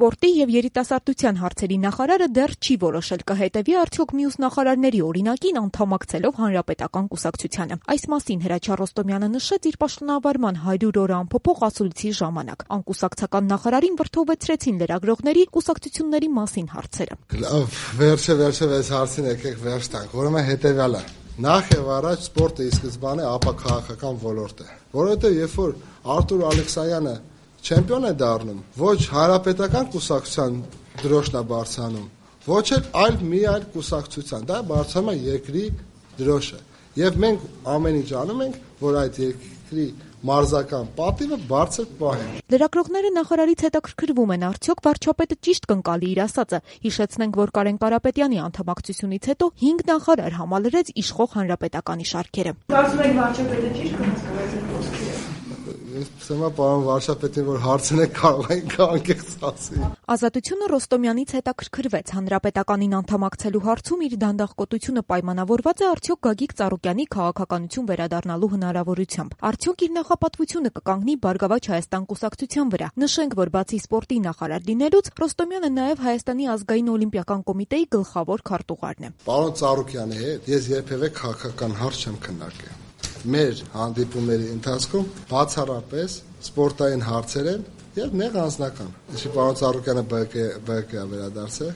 Սպորտի և երիտասարդության հարցերի նախարարը դեռ չի որոշել կհետևի արդյոք մյուս նախարարների օրինակին անդամակցելով Հանրապետական կուսակցությանը։ Այս մասին Հրաչյա Ռոստոմյանը նշեց իր պաշտոնավարման 100 օրը անփոփոխ ասուլիսի ժամանակ։ Անկուսակցական նախարարին վրդովվեցրեցին լրագրողների կուսակցությունների մասին հարցերը։ Վերջը այս հարցին եկեք վերջ տանք, ուրեմն հետևյալը։ Նախ եւ առաջ սպորտը ի սկզբանե ապա քաղաքական ոլորտ է, որովհետեւ երբ որ Արտուր Ալեքսանյանը չեմպիոն է դառնում, ոչ Հանրապետական կուսակցության դրոշն է բարձրանում, ոչ էլ մի այլ կուսակցության, դա բարձրանում է երկրի դրոշը։ Եվ մենք ամեն ինչ անում ենք, որ այդ երկրի մարզական պատիվը բարձր պահենք։ Լրագրողները նախարարից հետաքրքրվում են, արդյոք վարչապետը ճիշտ կընկալի իր ասածը։ Հիշեցնենք, որ Կարեն Կարապետյանի անդամակցությունից հետո 5 նախարար համալրեց իշխող Հանրապետականի շարքերը։ Կարծում եք վարչապետը ճիշտ կհասկացնի այդ խոսքերը։ Սեմա պարոն վարչապետին, որ հարցնեք կարող ենք անկեղծ ասել։ Ազատությունը Ռոստոմյանից հետաքրքրվեց Հանրապետականին անդամակցելու հարցում իր դանդաղկոտությունը պայմանավորված է արդյոք Գագիկ Ծառուկյանի քաղաքականություն վերադառնալու հնարավորությամբ։ Արդյոք իր նախապատվությունը կկանգնի Բարգավաճ Հայաստան կուսակցության վրա։ Նշենք, որ բացի սպորտի նախարար լինելուց Ռոստոմյանը նաև Հայաստանի ազգային օլիմպիական կոմիտեի գլխավոր քարտուղարն է։ Պարոն Ծառուկյանի հետ ես երբևէ քաղաքական հարց չեմ քննարկել։ Մեր հանդիպումների ընթացքում բացառապես սպորտային հարցեր են եւ նեղ անձնական։ Ինչի պարոն Ծառուկյանը ԲԿ-ը վերադարձել։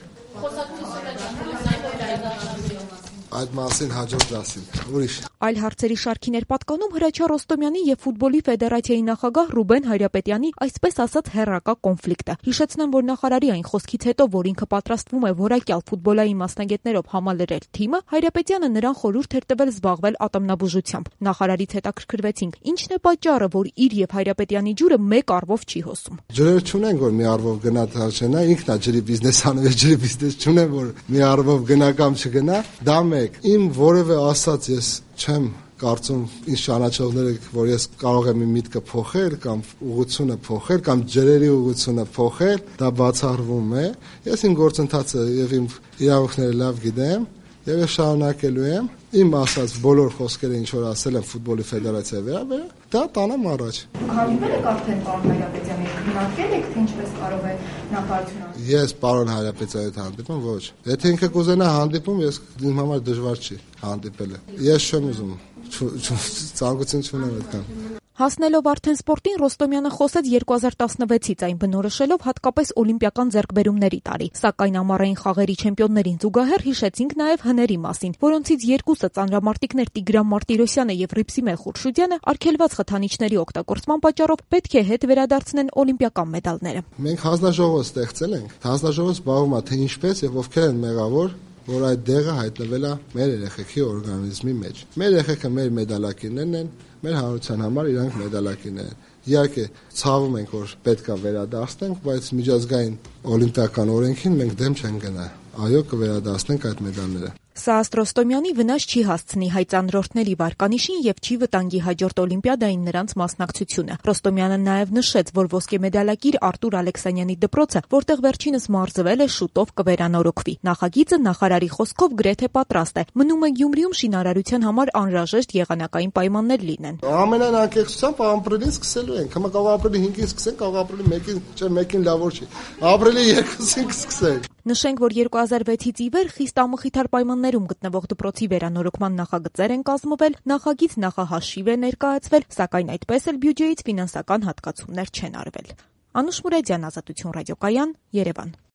Այդ մասին հաջորդ դասին։ Ուրիշ։ Այլ հարցերի շարքին էր պատկանում Հրաչյա Ռոստոմյանի եւ Ֆուտբոլի ֆեդերացիայի նախագահ Ռուբեն Հայրապետյանի այսպես ասած հեռակա կոնֆլիկտը։ Հիշեցնեմ, որ նախարարի այն խոսքից հետո, որ ինքը պատրաստվում է որակյալ ֆուտբոլային մասնագետներով համալրել թիմը, Հայրապետյանը նրան խորհուրդ էր տվել զբաղվել ատամնաբուժությամբ։ Նախարարից հետաքրքրվեցինք, ինչն է պատճառը, որ իր եւ Հայրապետյանի ջուրը մեկ առվով չի հոսում։ Ջրեր չունենք, որ մի առվով գնա թաշենա, ինքն է ջրի բիզնես անում, ջրի բիզնես չունեմ, որ մի առվով գնա կամ չգնա։ Դա մեկ։ Իմ որևէ ասած ես չեմ կարծում ինձ ճանաչողները, որ ես կարող եմ իմ միտքը փոխել կամ ուղղությունը փոխել կամ ջրերի ուղղությունը փոխել, դա բացառվում է։ Ես իմ գործընթացը եւ իմ իրավունքները լավ գիտեմ եւ ես շարունակելու եմ իմ ասած բոլոր խոսքերը, ինչ որ ասել եմ ֆուտբոլի ֆեդերացիայի վերաբերյալ, դա տանեմ առաջ։ Հանդիպել եք արդեն պարոն Հայրապետյանի հետ, քննարկել եք, թե ինչպես կարող է նախարարությունը։ Ես պարոն Հայրապետյանի հետ հանդիպում ոչ։ Եթե ինքը կուզենա հանդիպում, ես իմ համար դժվար չի հանդիպելը։ Ես չեմ ուզում, ցանկություն չունեմ այդքան։ Հասնելով արդեն սպորտին, Ռոստոմյանը խոսեց 2016-ից, այն բնորոշելով հատկապես օլիմպիական ձեռքբերումների տարի։ Սակայն ամառային խաղերի չեմպիոններին զուգահեռ հիշեցինք նաև հների մասին, որոնցից երկուսը ծանրամարտիկներ Տիգրան Մարտիրոսյանը եւ Ռիփսիմե Խուրշուդյանը արգելված խթանիչների օգտագործման պատճառով պետք է հետ վերադարձնեն օլիմպիական մեդալները։ Մենք հանձնաժողով ստեղծել ենք։ Հանձնաժողովը զբաղվում է թե ինչպես եւ ովքեր են մեղավոր, որ այդ դեղը հայտնվել է մեր երեխեքի օրգանիզմի մեջ։ Մեր երեխեքը մեր մեդալակիներն են, մեր հանրության համար իրանք մեդալակիներ են։ Իհարկե, ցավում ենք, որ պետք է վերադարձնենք, բայց միջազգային օլիմպիական օրենքին մենք դեմ չենք գնա։ Այո, կվերադարձնենք այդ մեդալները։ Սա ըստ Ռոստոմյանի վնաս չի հասցնի հայ ծանրորդների վարկանիշին եւ չի վտանգի հաջորդ օլիմպիադային նրանց մասնակցությունը։ Ռոստոմյանը նաեւ նշեց, որ ոսկե մեդալակիր Արտուր Ալեքսանյանի դպրոցը, որտեղ վերջինս մարզվել է, շուտով կվերանորոգվի։ Նախագիծը նախարարի խոսքով գրեթե պատրաստ է։ Մնում է Գյումրիում շինարարության համար անհրաժեշտ եղանակային պայմաններ լինեն։ Ամենայն անկեղծությամբ ապրիլին սկսելու ենք։ Հիմա կարող ապրիլի 5-ին սկսենք, կարող ապրիլի 1-ին, չէ, 1-ին լավ որ չի։ Ապրիլի 2-ին կսկսենք։ Նշենք, որ 2006-ից ի վեր խիստ ամխիթար պայմաններում գտնվող դպրոցի վերանորոգման նախագծեր են կազմվել, նախագիծ նախահաշիվ է ներկայացվել, սակայն այդպես էլ բյուջեից ֆինանսական հատկացումներ չեն արվել։ Անուշ Մուրադյան, Ազատություն ռադիոկայան, Երևան։